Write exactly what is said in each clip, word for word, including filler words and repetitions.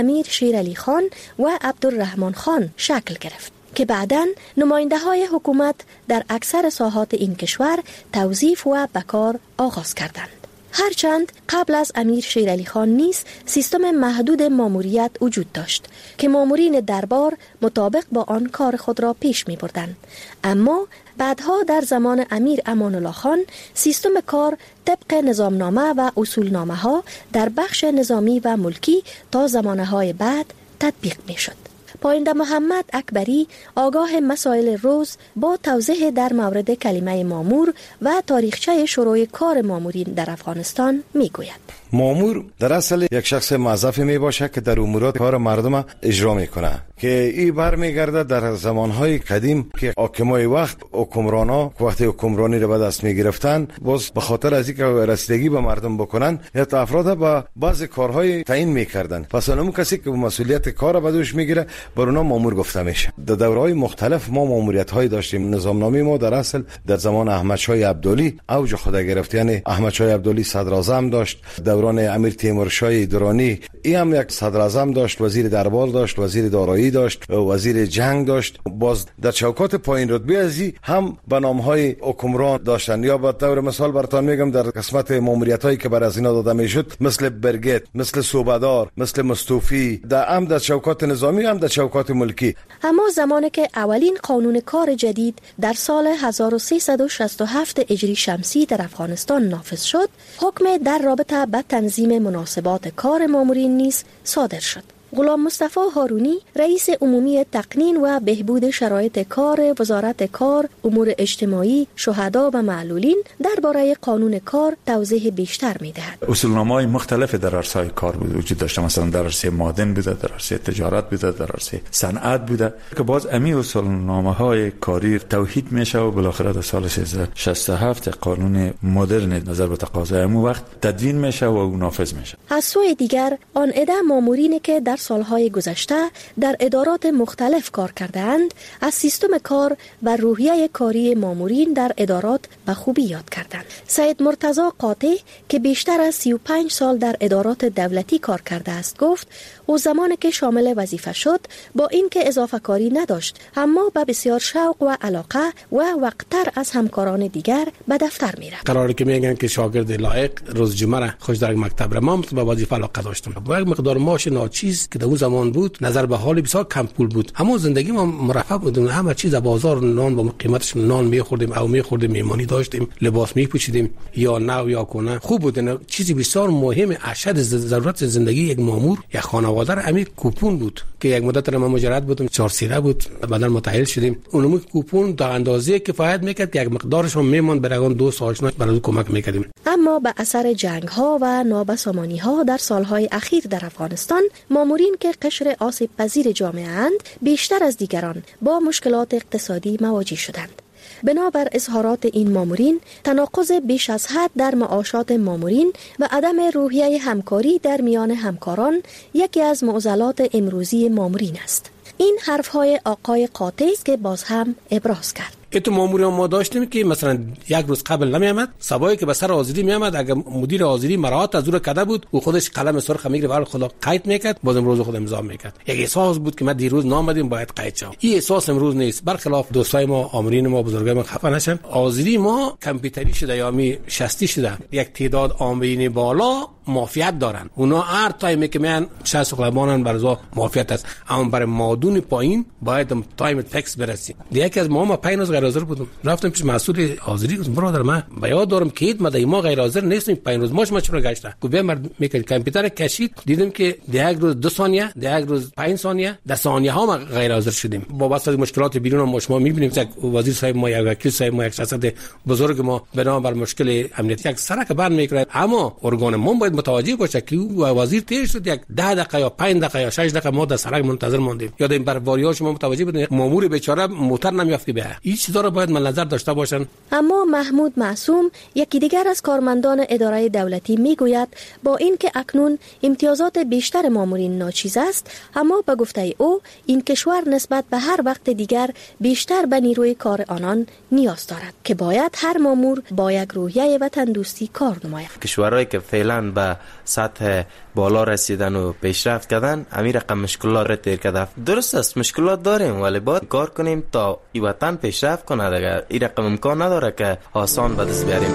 امیر شیرعلی خان و عبدالرحمن خان شکل گرفت که بعداً نماینده های حکومت در اکثر ساحات این کشور توظیف و بکار آغاز کردند. هرچند قبل از امیر شیرعلی خان نیز سیستم محدود ماموریت وجود داشت که مامورین دربار مطابق با آن کار خود را پیش می بردند، اما بعدها در زمان امیر امان الله خان سیستم کار طبق نظامنامه و اصولنامه ها در بخش نظامی و ملکی تا زمانه های بعد تطبیق می شد. پاینده محمد اکبری آگاه مسائل روز با توضیح در مورد کلمه مامور و تاریخچه شروع کار مامورین در افغانستان می گوید. مامور در اصل یک شخص موظفی می باشه که در امورات کار مردم اجرا میکنه، که این برمیگرده در زمانهای قدیم که حاکمای وقت حکمرانا وقتی حکمرانی را به دست می گرفتن، باز به خاطر از اینکه رسیدگی به مردم بکنن یا افراد با بعض کارهای تعیین میکردن، پس اون کسی که مسئولیت کار به دوش میگیره بر اونها مامور گفته میشه. در دورهای مختلف ما ماموریت های داشتیم. نظامنامه ما در اصل در زمان احمد شاه عبدالی اوج خود گرفت، یعنی احمد شاه عبدالی صدر اعظم داشت، دوران امیر تیمور شاه درانی این هم یک صدر اعظم داشت، وزیر دربار داشت، وزیر دارایی داشت، وزیر جنگ داشت. باز در چوکات پایین رتبه ازی هم به نام‌های حکمران داشتن. یا به طور مثال براتون میگم در قسمت ماموریت‌هایی که بر از اینا داده میشد، مثل برگت، مثل صوبدار، مثل مستوفی، در هم در چوکات نظامی هم در چوکات ملکی. اما زمانی که اولین قانون کار جدید در سال هزار و سیصد و شصت و هفت هجری شمسی در افغانستان نافذ شد، حکم در رابطه با تنظیم مناسبات کار مامورین نیز صادر شد. غلام مصطفی هارونی رئیس عمومی تقنین و بهبود شرایط کار وزارت کار، امور اجتماعی، شهدا و معلولین درباره قانون کار توضیح بیشتر می‌دهد. اصولنامه‌های مختلف در عرصه‌های کار بود وجود داشت، مثلا در عرصه معدن بوده، در عرصه تجارت بوده، در عرصه صنعت بوده، که باز امی اصولنامه‌های کاری توحید میشه و بالاخره در سال سیصد و شصت و هفت قانون مدرن نظر به تقاضای اون وقت تدوین میشه و نافذ میشه. از سوی دیگر آن عده مامورینی که در سالهای گذشته در ادارات مختلف کار کردند از سیستم کار و روحیه کاری مامورین در ادارات به خوبی یاد کردند. سید مرتضی قاطع که بیشتر از سی و پنج سال در ادارات دولتی کار کرده است گفت او زمانی که شامل وظیفه شد با اینکه اضافه کاری نداشت، اما با بسیار شوق و علاقه و وقتتر از همکاران دیگر به دفتر میرفت. قراره که میگن که شاگرد لایق روز جمعه را خوش در مکتب را، ما به وظیفه علاقه داشتم. با یک مقدار معاش ناچیز که در اون زمان بود، نظر به حال بسیار کم پول بود، اما زندگی ما مرفه بود. همه چیز بازار نان با قیمتش نان میخوردیم او میخوردیم، میمانی داشتیم، لباس میپوشیدیم یا نو یا کنه خوب بود. چیزی بسیار مهم اشد ضرورت زندگی یک مامور یا خانواده را همین کوپون بود که یک مدت ما مجرد بودیم، چهار سیره بود، بعدا متأهل شدیم. اونم کوپون در اندازه کفایت میکرد که یک مقدارش هم میمون برای دوست آشنا برای کمک میکردیم. اما به اثر جنگ ها و نابسامانی ها در سالهای اخیر در افغانستان، مامورین که قشر آسیب پذیر جامعه اند بیشتر از دیگران با مشکلات اقتصادی مواجه شدند. بنابر اظهارات این مامورین، تناقض بیش از حد در معاشات مامورین و عدم روحیه همکاری در میان همکاران یکی از معضلات امروزی مامورین است. این حرفهای آقای قاطع است که باز هم ابراز کرد. تو ماموری ما داشتیم که مثلا یک روز قبل نمیامد، صباحی که به سر حاضری میامد، اگر مدیر حاضری مراعات از او کرده بود او خودش قلم سرخ میگرفت و خدا قید میکرد، باز امروز خود امضا میکرد. یک احساس بود که ما دیروز نامدیم باید قید شوم. این احساس امروز نیست. برخلاف دوستای ما، آمرین ما، بزرگای ما خفه نشن. حاضری ما کامپیوتری شده یا می شستی شده. یک تعداد آمرین بالا مافیت دارن. اونا هر تایمی که میان شصت خلبانن برزا مافیت است، اما برای مادون پایین باید تایم فکس برسیم. یکی از ما ما پنج غیر حاضر بودم، رفتم پیش مسئول حاضری گفتم برادر من با یاد دارم که ما ما غیر حاضر نیستیم، پنج روز ماش ما چرا گشته؟ گفت مرد میکنه کامپیوتر کشید، دیدم که یک روز دو ثانیه، یک روز پنج ثانیه، ده ثانیه ها ما غیر حاضر شدیم. با واسه مشکلات بیرون ما شما میبینیم که وزیر صاحب ما یا وکیل صاحب ما یک شخصیت بزرگ ما بنابر مشکل امنیتی یک سرک بند میکنه، اما ارگان ما باید متوجه باشه که وزیر تیر شد یک ده دقیقه یا پنج دقیقه یا شش دقیقه ما در سرک منتظر ماندیم. یاد این برواری‌ها شما متوجه بدین مامور بیچاره موتر نمیافت که به این چیزا رو باید من نظر داشته باشن. اما محمود معصوم یکی دیگر از کارمندان اداره دولتی میگوید با اینکه اکنون امتیازات بیشتر مامورین ناچیز است، اما به گفته او این کشور نسبت به هر وقت دیگر بیشتر به نیروی کار آنان نیاز دارد که باید هر مامور با یک روحیه وطن دوستی کار نماید. کشورهایی که فعلا به سطح بالا رسیدن و پیشرفت کردن همین رقم مشکلات را تیر کرده. درست است مشکلات داریم ولی باید کار کنیم تا این وطن پیشرفت کنه. دیگه این رقم امکان نداره که آسان به دست بیاریم.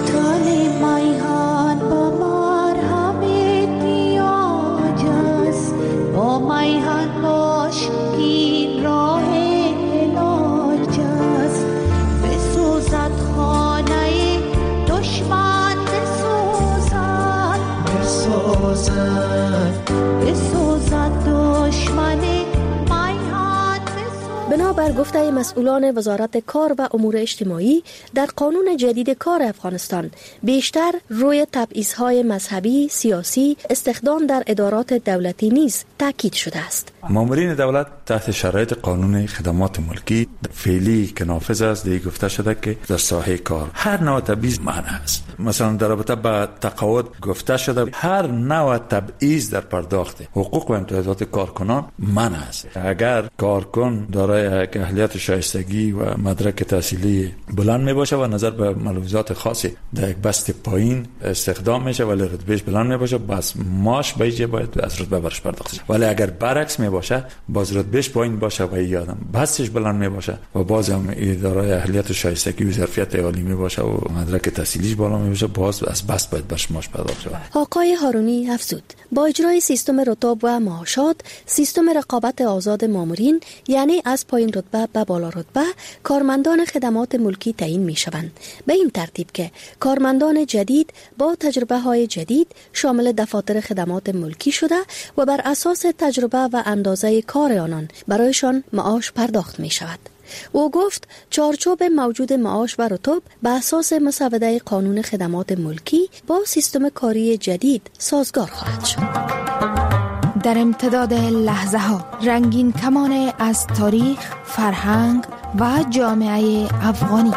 با میهن باش این راه علاج است. بسوزد خانه دشمن بسوزد بسوزد بسوزد دشمن میهن بسوزد. بنابر گفته مسئولان وزارت کار و امور اجتماعی در قانون جدید کار افغانستان بیشتر روی تبعیض‌های مذهبی، سیاسی، استخدام در ادارات دولتی نیز تاکید شده است. مامورین دولت تحت شرایط قانون خدمات ملکی فعلی که نافذ است دیگه گفته شده که در ساحه کار هر نوع تبعیض منع است. مثلا در رابطه با تقاعد گفته شده هر نوع تبعیض در پرداخت حقوق و امتیازات کارکنان منع است. اگر کارکن دارای یک اهلیت شایستگی و مدرک تحصیلی بلند می باشه و نظر به ملحوظات خاصی در یک بست پایین استخدام میشه ولی رتبهش بلند می باشه، بس ماش بیجه باید از رتبه برش پرداخت شه. ولی اگر برعکس می باشه باز رتبهش پایین باشه و یادم بستش بلند می باشه و باز هم اداره اهلیت شایستگی و ظرفیت عالی می باشه و مدرک تحصیلیش بالا می باشه باز از بست باید برش ماش پرداخت شه. آقای هارونی افزود با اجرای سیستم رتب و معاشات، سیستم رقابت آزاد مامورین یعنی از پایین رتبه به بالا رتبه کارمندان خدمات ملکی تعیین می شوند، به این ترتیب که کارمندان جدید با تجربه های جدید شامل دفاتر خدمات ملکی شده و بر اساس تجربه و اندازه کار آنان برایشان معاش پرداخت می شود. او گفت چارچوب موجود معاش و رتب به اساس مسوده قانون خدمات ملکی با سیستم کاری جدید سازگار خواهد شد. در امتداد لحظه ها رنگین کمان از تاریخ، فرهنگ و جامعه افغانی.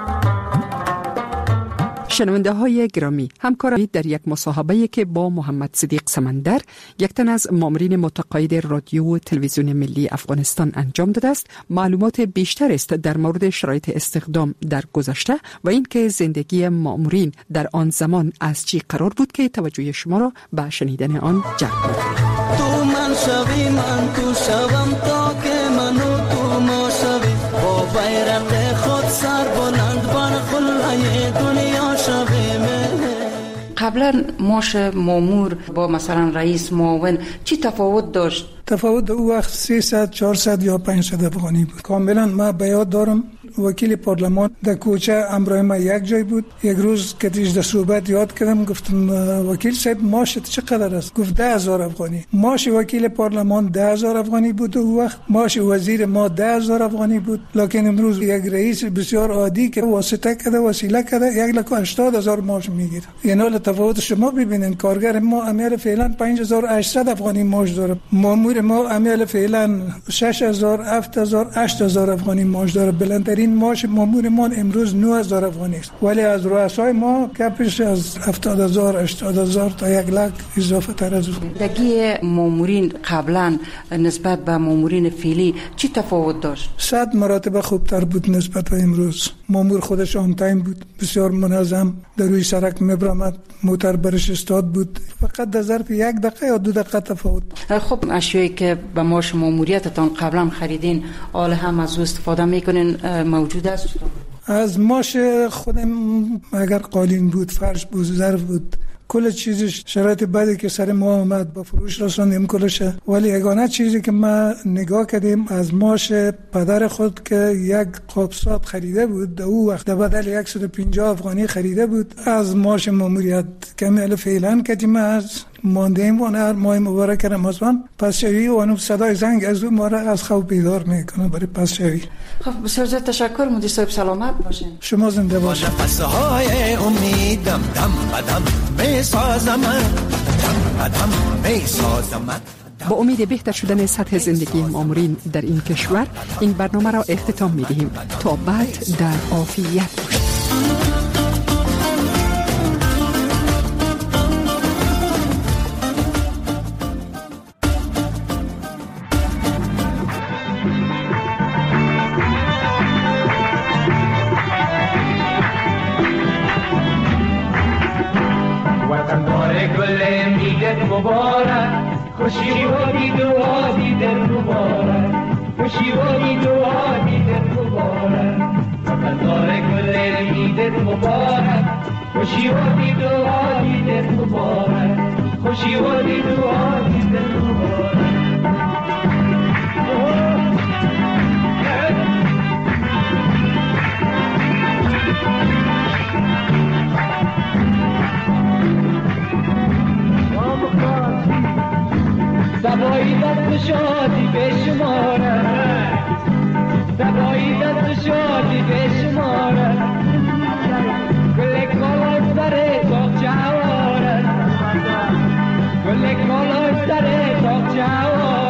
شنونده های گرامی، همکاری در یک مصاحبه که با محمد صدیق سمندر، یک تن از مامورین متقاعد رادیو و تلویزیون ملی افغانستان انجام داده است، معلومات بیشتر است در مورد شرایط استخدام در گذشته و اینکه زندگی مامورین در آن زمان از چی قرار بود که توجه شما را به شنیدن آن جلب می‌کند. تو من شوی من تو شوم تا که منو تو ما شوی با بیرق خود سر بلند بر خلای دنیا شوی من. قبلا معاش مامور با مثلا رئیس معاون چی تفاوت داشت؟ تفاوت او وقت سیصد چهارصد یا پانصد افغانی بود. کاملا ما به یاد دارم وکیل پارلمان در کوچه امرای ما یک جای بود. یک روز که در صحبت یاد کردم گفتم وکیل صاحب معاشت چقدر است؟ گفت ده هزار افغانی. معاش وکیل پارلمان ده هزار افغانی بود او وقت. معاش وزیر ما ده هزار افغانی بود. لکن امروز یک رئیس بسیار عادی که واسطه کرده وسیله کرده یک لک و هشتاد هزار معاش میگیره. یعنی تفاوت شما ببینین. کارگر ما عمل فعلا پنج هزار و هشتصد افغانی معاش داره. مامور ما عمل فعلا شش هزار، هفت هزار، هشت هزار افغانی معاش داره. بلندترین معاش مامورمان امروز نه هزار افغانی است. ولی از رؤسای ما کپش از هفتاد هزار، هشتاد هزار تا یک لک اضافه تر از اون. دگی مامورین قبلا نسبت به مامورین فعلی چی تفاوت داشت؟ صد مراتب خوبتر بود نسبت به امروز. مامور خودش آن تایم بود، بسیار منظم، در روی سرک میبرامد، موتر برش استاد بود. فقط در ظرف یک دقیقه یا دو دقیقه تفاوت. خب اشیایی که به معاش ماموریتتان قبلا خریدین حال هم از استفاده میکنین موجود است؟ از معاش خودم اگر قالین بود، فرش بود، ظرف بود، کل چیزش شرایط بعدی که سر ما آمد با فروش رساندیم کلشه. ولی یگانه چیزی که ما نگاه کردیم از معاش پدر خود که یک قابسات خریده بود، او وقت بدل صد و پنجاه افغانی خریده بود. از معاش ماموریت کامل فعلا کردیم از ماندیم و هر ماه مبارک رمضان پسشوی و انو صدای زنگ از او ما را از خواب بیدار میکنه برای پسشوی. خب بسیار زیاد تشکر. مدیر صاحب سلامت باشین. شما زنده باشین. نفسهای امیدم دم بدم میسازم دم بدم میسازم. با امید بهتر شدن سطح زندگی مامورین در این کشور این برنامه را اختتام می‌دهیم. تا بعد در عافیت باشید. مبارک خوشی و دید و دید مبارک خوشی و دید و دید مبارک وطندار گل عید مبارک خوشی و دید و دید مبارک خوشی و دید و دید مبارک سبایی دست شادی به شمارد سبایی دست شادی به شمارد گل کالا سر تاق جوارد گل کالا سر تاق جوارد